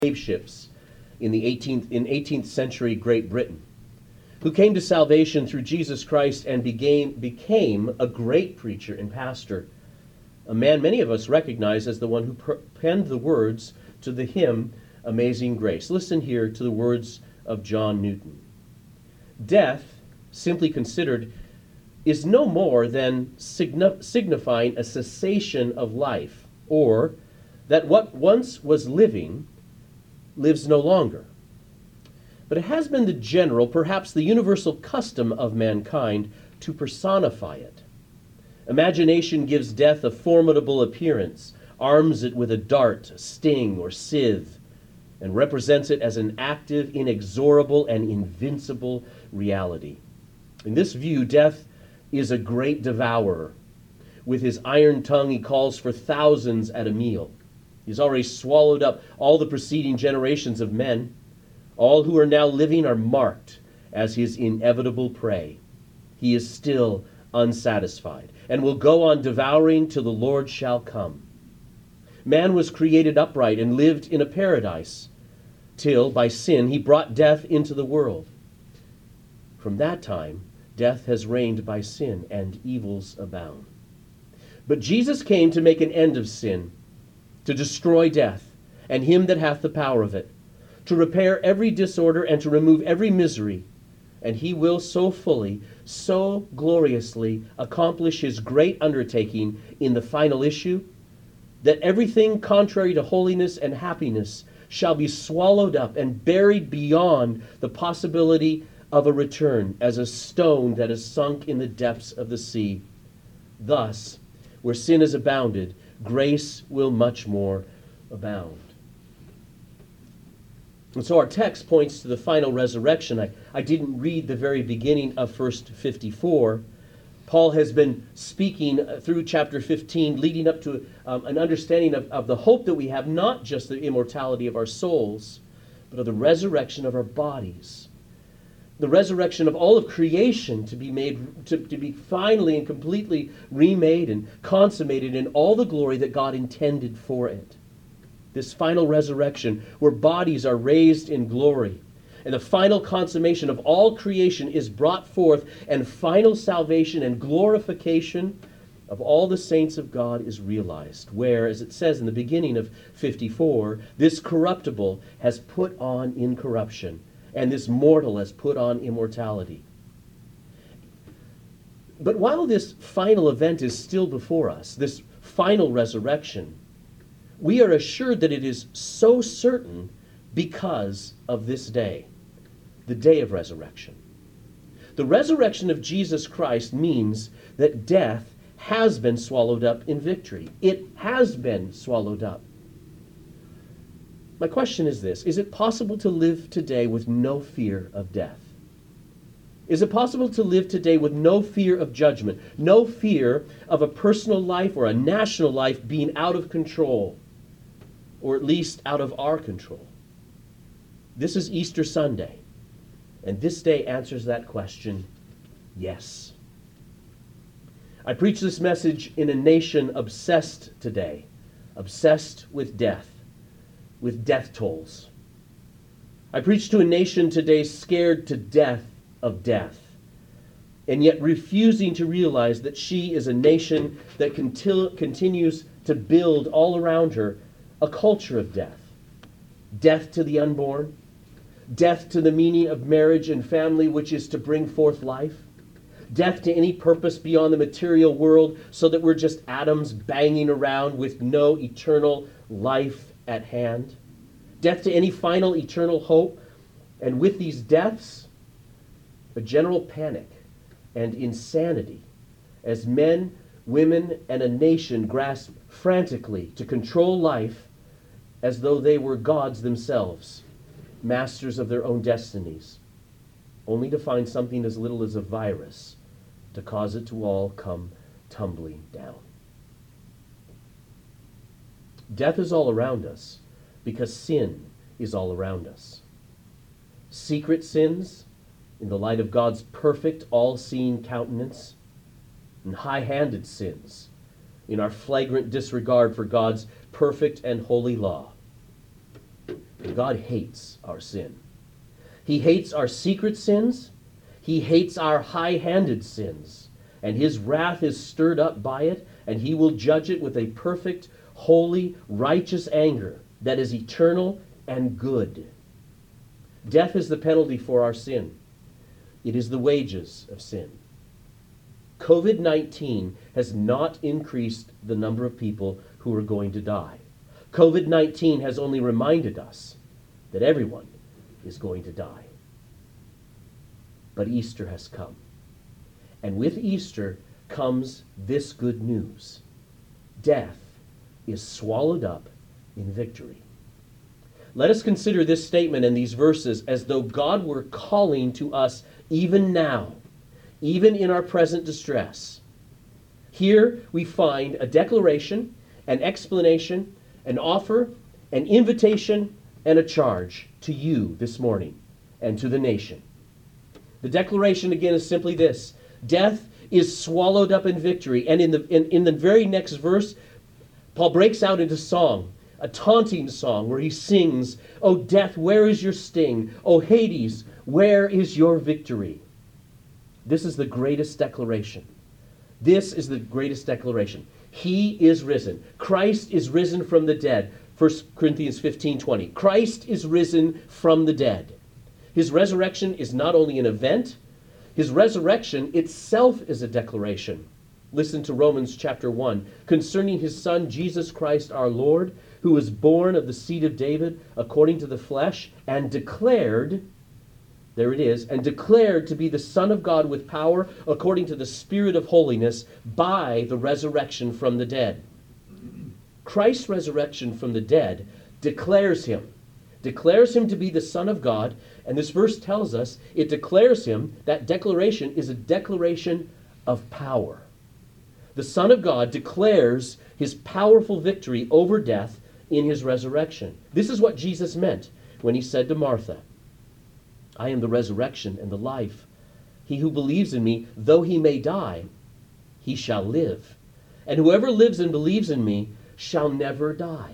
slave ships in 18th century Great Britain, who came to salvation through Jesus Christ and became a great preacher and pastor, a man many of us recognize as the one who penned the words to the hymn Amazing Grace. Listen here to the words of John Newton. Death, simply considered, is no more than signifying a cessation of life, or that what once was living lives no longer. But it has been the general, perhaps the universal custom of mankind to personify it. Imagination gives death a formidable appearance, arms it with a dart, a sting, or scythe, and represents it as an active, inexorable, and invincible reality. In this view, death is a great devourer. With his iron tongue, he calls for thousands at a meal. He's already swallowed up all the preceding generations of men. All who are now living are marked as his inevitable prey. He is still unsatisfied and will go on devouring till the Lord shall come. Man was created upright and lived in a paradise till, by sin, he brought death into the world. From that time, death has reigned by sin, and evils abound. But Jesus came to make an end of sin, to destroy death, and him that hath the power of it, to repair every disorder and to remove every misery. And he will so fully, so gloriously accomplish his great undertaking in the final issue, that everything contrary to holiness and happiness shall be swallowed up and buried beyond the possibility of a return, as a stone that is sunk in the depths of the sea. Thus, where sin has abounded, grace will much more abound. And so our text points to the final resurrection. I didn't read the very beginning of verse 54. Paul has been speaking through chapter 15, leading up to an understanding of the hope that we have, not just the immortality of our souls, but of the resurrection of our bodies. The resurrection of all of creation to be finally and completely remade and consummated in all the glory that God intended for it. This final resurrection where bodies are raised in glory, and the final consummation of all creation is brought forth, and final salvation and glorification of all the saints of God is realized, where, as it says in the beginning of 54, this corruptible has put on incorruption, and this mortal has put on immortality. But while this final event is still before us, this final resurrection, we are assured that it is so certain because of this day, the day of resurrection. The resurrection of Jesus Christ means that death has been swallowed up in victory. It has been swallowed up. My question is this: is it possible to live today with no fear of death? Is it possible to live today with no fear of judgment, no fear of a personal life or a national life being out of control, or at least out of our control? This is Easter Sunday, and this day answers that question, yes. I preach this message in a nation obsessed today, obsessed with death tolls. I preach to a nation today scared to death of death, and yet refusing to realize that she is a nation that continues to build all around her a culture of death. Death to the unborn, death to the meaning of marriage and family, which is to bring forth life, death to any purpose beyond the material world, so that we're just atoms banging around with no eternal life at hand, death to any final eternal hope, and with these deaths, a general panic and insanity as men, women, and a nation grasp frantically to control life as though they were gods themselves, masters of their own destinies, only to find something as little as a virus to cause it to all come tumbling down. Death is all around us because sin is all around us. Secret sins in the light of God's perfect, all-seeing countenance, and high-handed sins in our flagrant disregard for God's perfect and holy law. God hates our sin. He hates our secret sins. He hates our high-handed sins. And his wrath is stirred up by it, and he will judge it with a perfect, holy, righteous anger that is eternal and good. Death is the penalty for our sin. It is the wages of sin. COVID-19 has not increased the number of people who are going to die. COVID-19 has only reminded us that everyone is going to die. But Easter has come. And with Easter comes this good news. Death is swallowed up in victory. Let us consider this statement and these verses as though God were calling to us even now, even in our present distress. Here we find a declaration, an explanation, an offer, an invitation, and a charge to you this morning and to the nation. The declaration again is simply this: death is swallowed up in victory. And in the very next verse, Paul breaks out into song, a taunting song where he sings, "O death, where is your sting? O Hades, where is your victory?" This is the greatest declaration. This is the greatest declaration. He is risen. Christ is risen from the dead. 1 Corinthians 15:20. Christ is risen from the dead. His resurrection is not only an event, his resurrection itself is a declaration. Listen to Romans chapter 1. Concerning his Son, Jesus Christ our Lord, who was born of the seed of David according to the flesh, and declared, there it is, and declared to be the Son of God with power according to the Spirit of holiness by the resurrection from the dead. Christ's resurrection from the dead declares him to be the Son of God, and this verse tells us it declares him, that declaration is a declaration of power. The Son of God declares his powerful victory over death in his resurrection. This is what Jesus meant when he said to Martha, "I am the resurrection and the life. He who believes in me, though he may die, he shall live. And whoever lives and believes in me shall never die."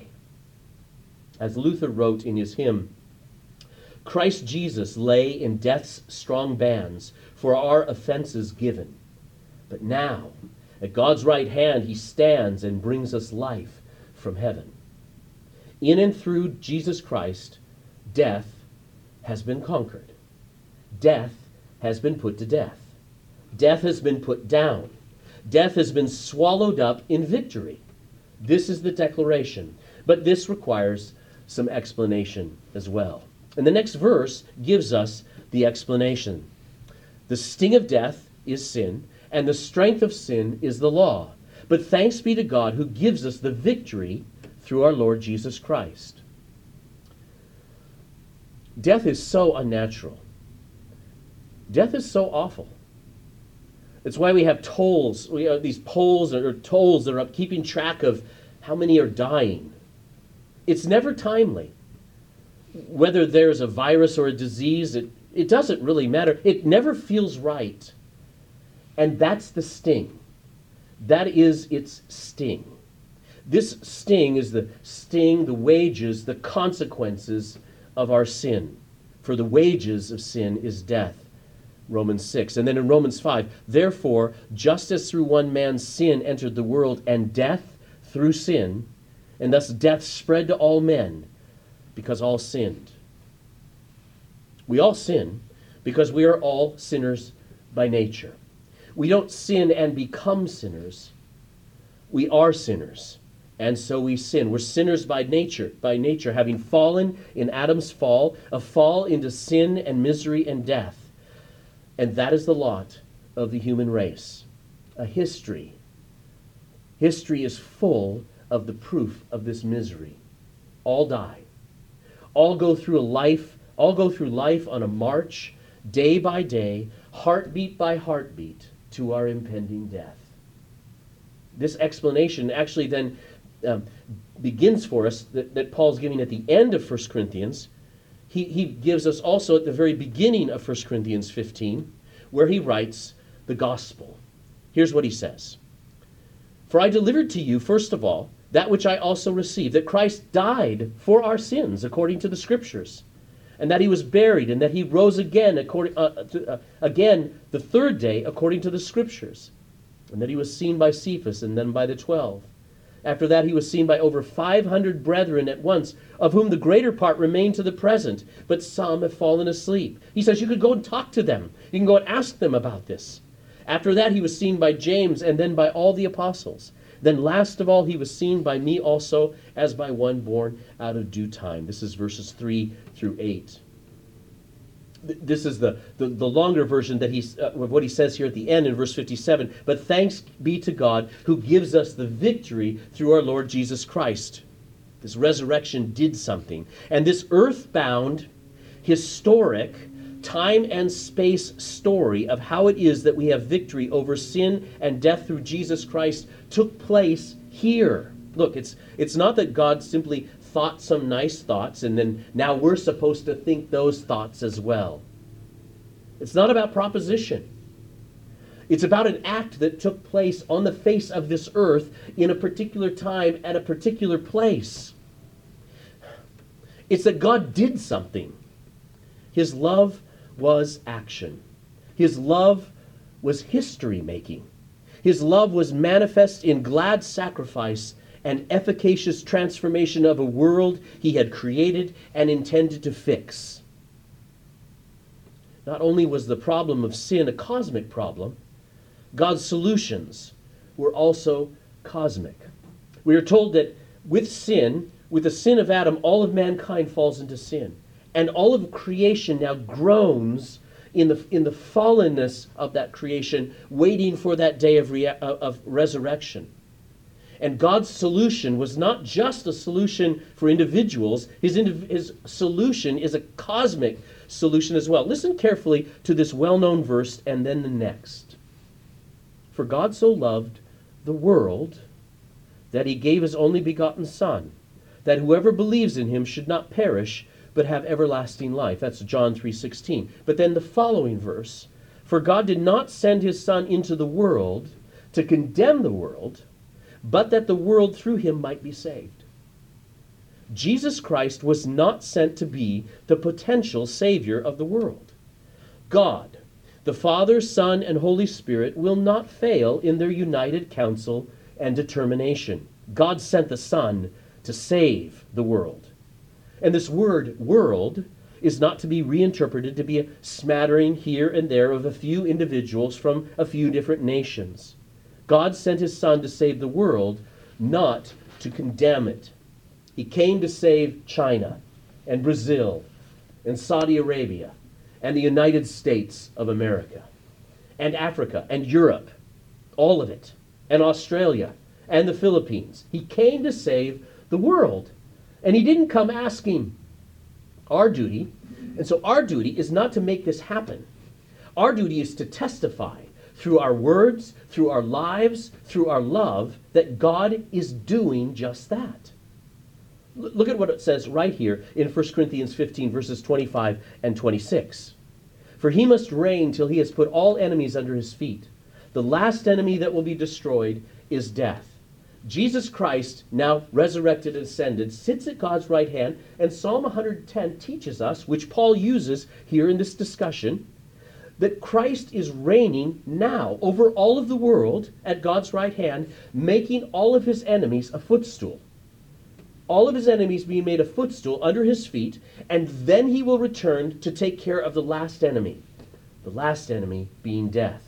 As Luther wrote in his hymn, "Christ Jesus lay in death's strong bands for our offenses given. But now, at God's right hand, he stands and brings us life from heaven." In and through Jesus Christ, death has been conquered. Death has been put to death. Death has been put down. Death has been swallowed up in victory. This is the declaration. But this requires some explanation as well. And the next verse gives us the explanation. The sting of death is sin, and the strength of sin is the law. But thanks be to God who gives us the victory through our Lord Jesus Christ. Death is so unnatural. Death is so awful. It's why we have tolls. We have these polls or tolls that are up keeping track of how many are dying. It's never timely. Whether there's a virus or a disease, it doesn't really matter. It never feels right. And that's the sting. That is its sting. This sting is the sting, the wages, the consequences of our sin. For the wages of sin is death. Romans 6. And then in Romans 5, therefore, just as through one man's sin entered the world, and death through sin, and thus death spread to all men, because all sinned. We all sin because we are all sinners by nature. We don't sin and become sinners. We are sinners, and so we sin. We're sinners by nature, having fallen in Adam's fall, a fall into sin and misery and death. And that is the lot of the human race. A history. History is full of the proof of this misery. All die. All go through life on a march, day by day, heartbeat by heartbeat, to our impending death. This explanation actually then begins for us that Paul's giving at the end of 1 Corinthians. He gives us also at the very beginning of 1 Corinthians 15, where he writes the gospel. Here's what he says. For I delivered to you, first of all, that which I also received, that Christ died for our sins according to the Scriptures, and that he was buried, and that he rose again again the third day according to the Scriptures, and that he was seen by Cephas and then by the 12. After that he was seen by over 500 brethren at once, of whom the greater part remain to the present, but some have fallen asleep. He says you could go and talk to them. You can go and ask them about this. After that he was seen by James, and then by all the apostles. Then last of all he was seen by me also, as by one born out of due time. This is verses 3 through 8. This is the longer version that of what he says here at the end in verse 57. But thanks be to God who gives us the victory through our Lord Jesus Christ. This resurrection did something. And this earthbound, historic, time and space story of how it is that we have victory over sin and death through Jesus Christ took place here. Look, it's not that God simply thought some nice thoughts and then now we're supposed to think those thoughts as well. It's not about proposition. It's about an act that took place on the face of this earth in a particular time at a particular place. It's that God did something. His love was action. His love was history making. His love was manifest in glad sacrifice and efficacious transformation of a world he had created and intended to fix. Not only was the problem of sin a cosmic problem, God's solutions were also cosmic. We are told that with sin, with the sin of Adam, all of mankind falls into sin. And all of creation now groans in the fallenness of that creation, waiting for that day of resurrection. And God's solution was not just a solution for individuals. His solution is a cosmic solution as well. Listen carefully to this well-known verse and then the next. For God so loved the world that he gave his only begotten Son, that whoever believes in him should not perish, but have everlasting life. That's John 3:16. But then the following verse, for God did not send his Son into the world to condemn the world, but that the world through him might be saved. Jesus Christ was not sent to be the potential Savior of the world. God, the Father, Son, and Holy Spirit will not fail in their united counsel and determination. God sent the Son to save the world. And this word, world, is not to be reinterpreted to be a smattering here and there of a few individuals from a few different nations. God sent his Son to save the world, not to condemn it. He came to save China and Brazil and Saudi Arabia and the United States of America and Africa and Europe, all of it, and Australia and the Philippines. He came to save the world. And he didn't come asking our duty. And so our duty is not to make this happen. Our duty is to testify through our words, through our lives, through our love, that God is doing just that. Look at what it says right here in 1 Corinthians 15, verses 25 and 26. For he must reign till he has put all enemies under his feet. The last enemy that will be destroyed is death. Jesus Christ, now resurrected and ascended, sits at God's right hand, and Psalm 110 teaches us, which Paul uses here in this discussion, that Christ is reigning now over all of the world at God's right hand, making all of his enemies a footstool. All of his enemies being made a footstool under his feet, and then he will return to take care of the last enemy being death.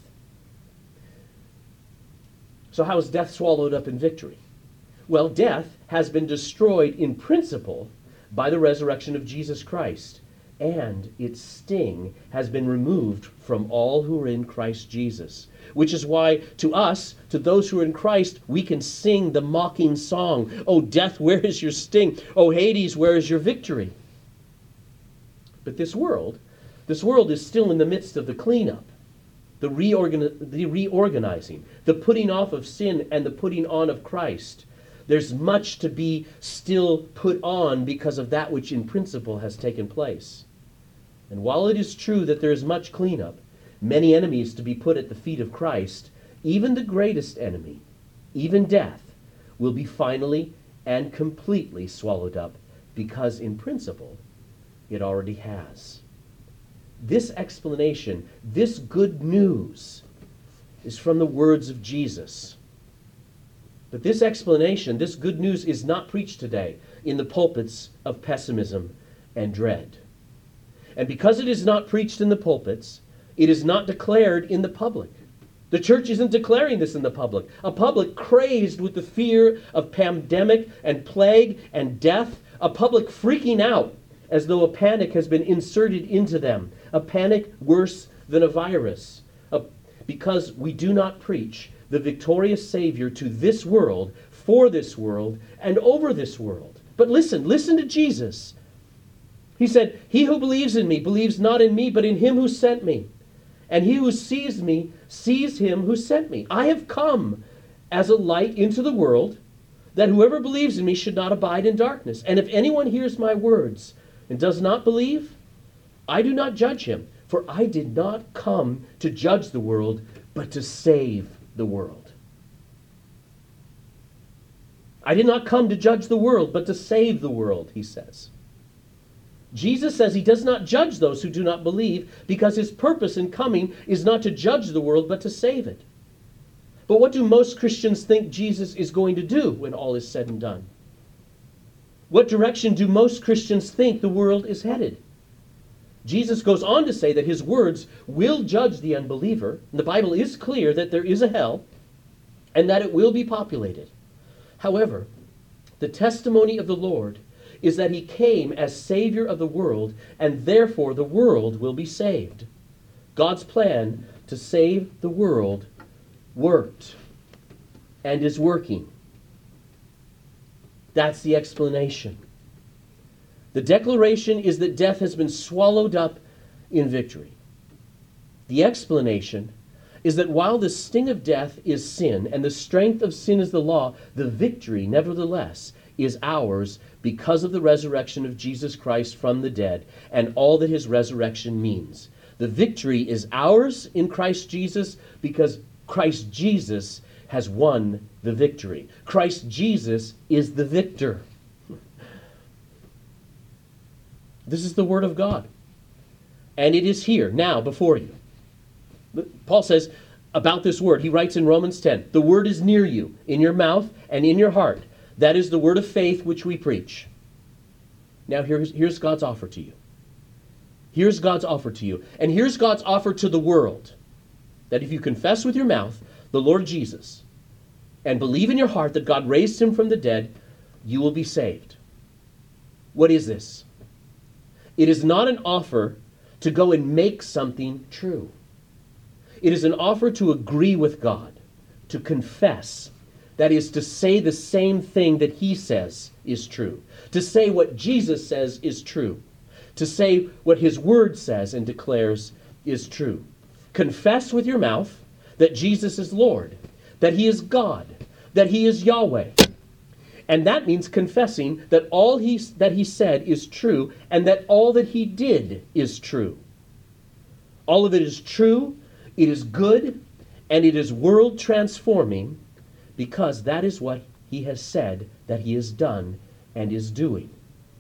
So how is death swallowed up in victory? Well, death has been destroyed in principle by the resurrection of Jesus Christ, and its sting has been removed from all who are in Christ Jesus. Which is why to us, to those who are in Christ, we can sing the mocking song, "Oh, death, where is your sting? Oh, Hades, where is your victory?" But this world is still in the midst of the cleanup, the reorganizing, the putting off of sin and the putting on of Christ. There's much to be still put on because of that which in principle has taken place. And while it is true that there is much cleanup, many enemies to be put at the feet of Christ, even the greatest enemy, even death, will be finally and completely swallowed up, because in principle it already has. This explanation, this good news, is from the words of Jesus. But this explanation, this good news, is not preached today in the pulpits of pessimism and dread. And because it is not preached in the pulpits, it is not declared in the public. The church isn't declaring this in the public. A public crazed with the fear of pandemic and plague and death. A public freaking out as though a panic has been inserted into them. A panic worse than a virus. Because we do not preach the victorious Savior to this world, for this world, and over this world. But listen to Jesus. He said, "He who believes in me believes not in me, but in him who sent me. And he who sees me sees him who sent me. I have come as a light into the world, that whoever believes in me should not abide in darkness. And if anyone hears my words and does not believe, I do not judge him, for I did not come to judge the world, but to save the world." I did not come to judge the world, but to save the world, he says. Jesus says he does not judge those who do not believe, because his purpose in coming is not to judge the world, but to save it. But what do most Christians think Jesus is going to do when all is said and done? What direction do most Christians think the world is headed? Jesus goes on to say that his words will judge the unbeliever. And the Bible is clear that there is a hell and that it will be populated. However, the testimony of the Lord is that he came as Savior of the world, and therefore the world will be saved. God's plan to save the world worked and is working. That's the explanation. The declaration is that death has been swallowed up in victory. The explanation is that while the sting of death is sin and the strength of sin is the law, the victory, nevertheless, is ours because of the resurrection of Jesus Christ from the dead and all that his resurrection means. The victory is ours in Christ Jesus because Christ Jesus has won the victory. Christ Jesus is the victor. This is the Word of God. And it is here, now, before you. Paul says about this Word, he writes in Romans 10, "The Word is near you, in your mouth and in your heart. That is the word of faith which we preach." Now here's God's offer to you. Here's God's offer to you. And here's God's offer to the world. That if you confess with your mouth the Lord Jesus and believe in your heart that God raised him from the dead, you will be saved. What is this? It is not an offer to go and make something true. It is an offer to agree with God, to confess. That is to say the same thing that he says is true. To say what Jesus says is true. To say what his word says and declares is true. Confess with your mouth that Jesus is Lord, that he is God, that he is Yahweh. And that means confessing that all that he said is true and that all that he did is true. All of it is true, it is good, and it is world transforming, because that is what he has said that he has done and is doing.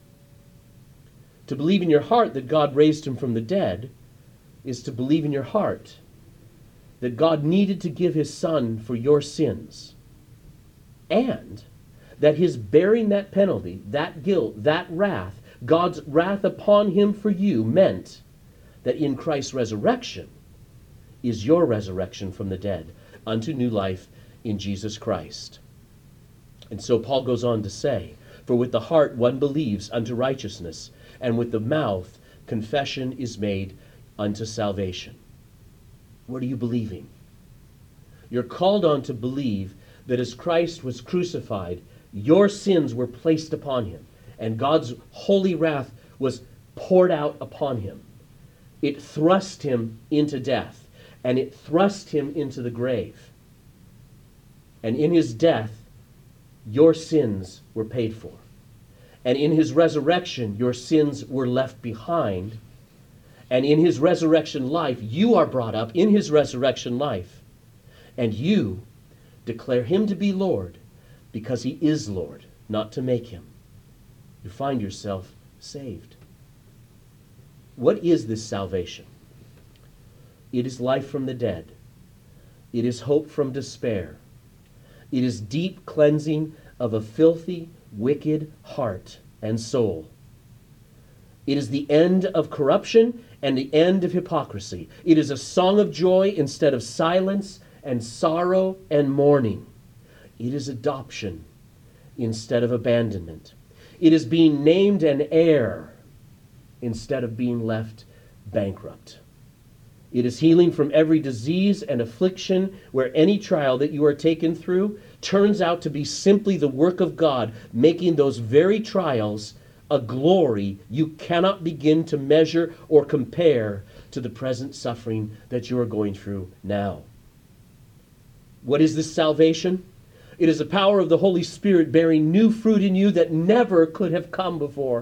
To believe in your heart that God raised him from the dead is to believe in your heart that God needed to give his Son for your sins, and that his bearing that penalty, that guilt, that wrath, God's wrath upon him for you, meant that in Christ's resurrection is your resurrection from the dead unto new life in Jesus Christ. And so Paul goes on to say, "For with the heart one believes unto righteousness, and with the mouth confession is made unto salvation." What are you believing? You're called on to believe that as Christ was crucified, your sins were placed upon him, and God's holy wrath was poured out upon him. It thrust him into death, and it thrust him into the grave. And in his death, your sins were paid for. And in his resurrection, your sins were left behind. And in his resurrection life, you are brought up in his resurrection life. And you declare him to be Lord, because he is Lord, not to make him, you find yourself saved. What is this salvation? It is life from the dead. It is hope from despair. It is deep cleansing of a filthy, wicked heart and soul. It is the end of corruption and the end of hypocrisy. It is a song of joy instead of silence and sorrow and mourning. It is adoption instead of abandonment. It is being named an heir instead of being left bankrupt. It is healing from every disease and affliction, where any trial that you are taken through turns out to be simply the work of God, making those very trials a glory you cannot begin to measure or compare to the present suffering that you are going through now. What is this salvation? It is the power of the Holy Spirit bearing new fruit in you that never could have come before.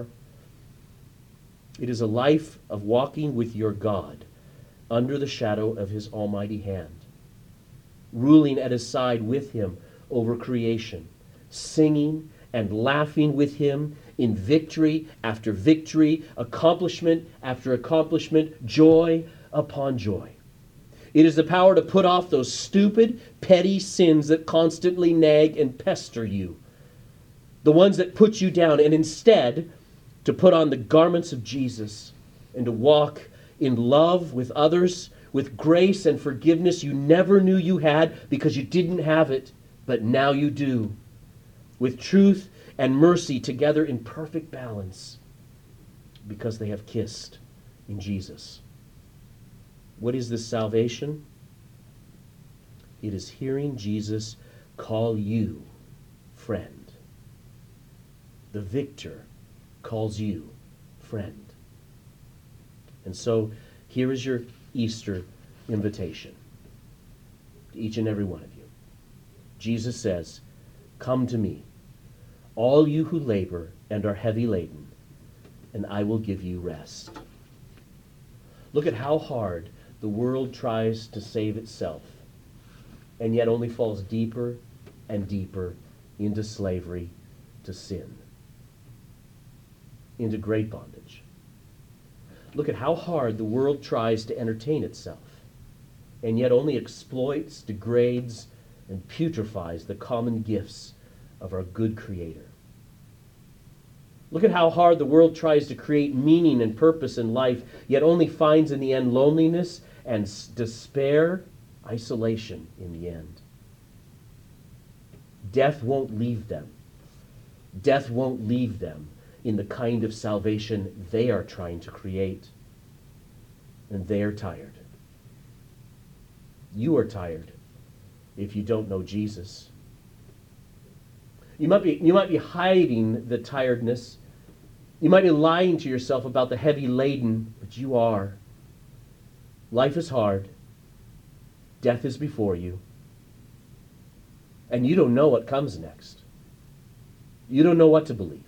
It is a life of walking with your God under the shadow of his almighty hand, ruling at his side with him over creation, singing and laughing with him in victory after victory, accomplishment after accomplishment, joy upon joy. It is the power to put off those stupid, petty sins that constantly nag and pester you, the ones that put you down, and instead to put on the garments of Jesus and to walk in love with others, with grace and forgiveness you never knew you had because you didn't have it, but now you do, with truth and mercy together in perfect balance because they have kissed in Jesus. What is this salvation? It is hearing Jesus call you friend. The victor calls you friend. And so here is your Easter invitation to each and every one of you. Jesus says, "Come to me, all you who labor and are heavy laden, and I will give you rest." Look at how hard the world tries to save itself, and yet only falls deeper and deeper into slavery to sin, into great bondage. Look at how hard the world tries to entertain itself, and yet only exploits, degrades, and putrefies the common gifts of our good Creator. Look at how hard the world tries to create meaning and purpose in life, yet only finds in the end loneliness and despair, isolation in the end. Death won't leave them. Death won't leave them in the kind of salvation they are trying to create. And they are tired. You are tired if you don't know Jesus. You might be hiding the tiredness. You might be lying to yourself about the heavy laden, but you are. Life is hard. Death is before you. And you don't know what comes next. You don't know what to believe.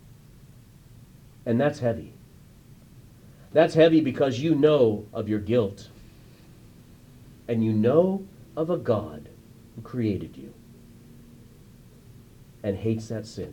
And that's heavy. That's heavy because you know of your guilt. And you know of a God who created you and hates that sin.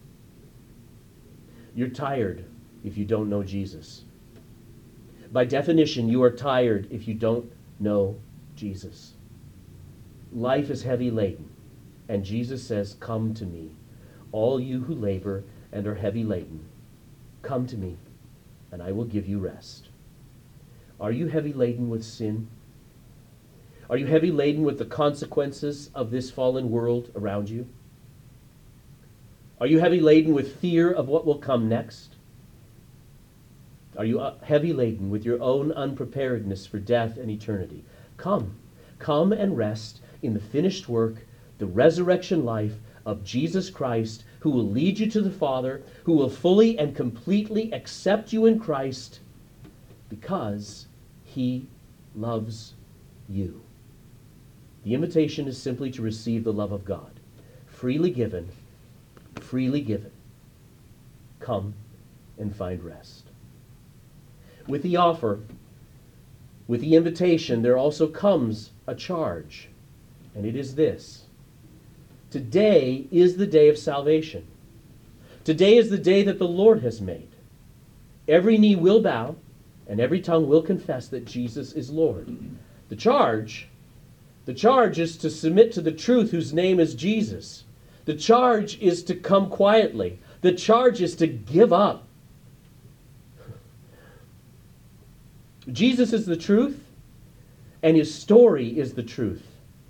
You're tired if you don't know Jesus. By definition, you are tired if you don't know Jesus. Life is heavy laden, and Jesus says, "Come to me, all you who labor and are heavy laden. Come to me, and I will give you rest." Are you heavy laden with sin? Are you heavy laden with the consequences of this fallen world around you? Are you heavy laden with fear of what will come next? Are you heavy laden with your own unpreparedness for death and eternity? Come and rest in the finished work, the resurrection life of Jesus Christ, who will lead you to the Father, who will fully and completely accept you in Christ because he loves you. The invitation is simply to receive the love of God, freely given, freely given. Come and find rest. With the offer, with the invitation, there also comes a charge, and it is this: Today is the day of salvation. Today is the day that the Lord has made. Every knee will bow, and every tongue will confess that Jesus is Lord. The charge is to submit to the truth whose name is Jesus. The charge is to come quietly. The charge is to give up. Jesus is the truth, and his story is the truth.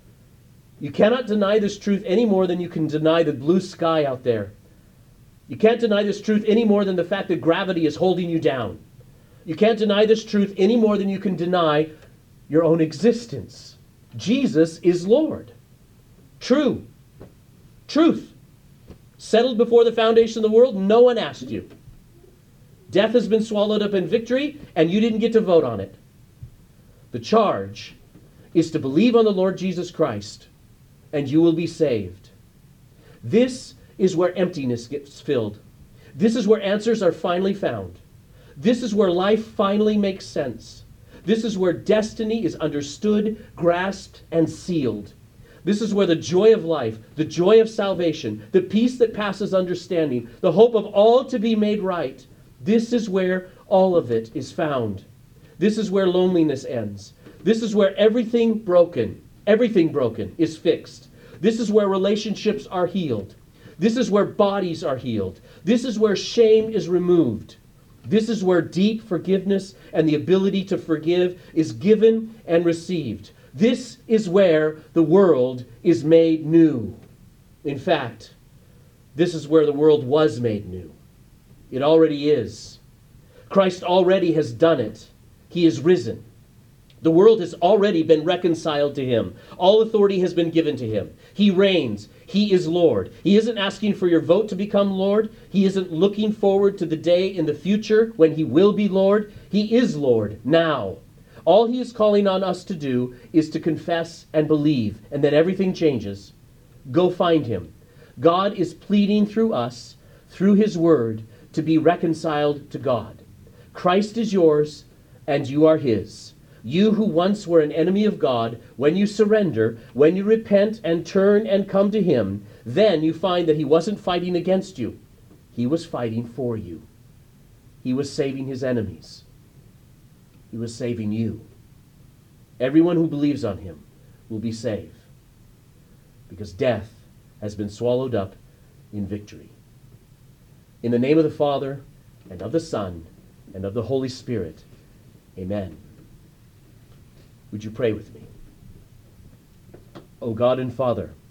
You cannot deny this truth any more than you can deny the blue sky out there. You can't deny this truth any more than the fact that gravity is holding you down. You can't deny this truth any more than you can deny your own existence. Jesus is Lord. True. Truth. Settled before the foundation of the world, no one asked you. Death has been swallowed up in victory, and you didn't get to vote on it. The charge is to believe on the Lord Jesus Christ, and you will be saved. This is where emptiness gets filled. This is where answers are finally found. This is where life finally makes sense. This is where destiny is understood, grasped, and sealed. This is where the joy of life, the joy of salvation, the peace that passes understanding, the hope of all to be made right, this is where all of it is found. This is where loneliness ends. This is where everything broken is fixed. This is where relationships are healed. This is where bodies are healed. This is where shame is removed. This is where deep forgiveness and the ability to forgive is given and received. This is where the world is made new. In fact, this is where the world was made new. It already is. Christ already has done it. He is risen. The world has already been reconciled to him. All authority has been given to him. He reigns. He is Lord. He isn't asking for your vote to become Lord. He isn't looking forward to the day in the future when he will be Lord. He is Lord now. All he is calling on us to do is to confess and believe, and then everything changes. Go find him. God is pleading through us, through his word, to be reconciled to God. Christ is yours, and you are his. You who once were an enemy of God, when you surrender, when you repent and turn and come to him, then you find that he wasn't fighting against you. He was fighting for you. He was saving his enemies. He was saving you. Everyone who believes on him will be saved, because death has been swallowed up in victory. In the name of the Father, and of the Son, and of the Holy Spirit, amen. Would you pray with me? O God and Father,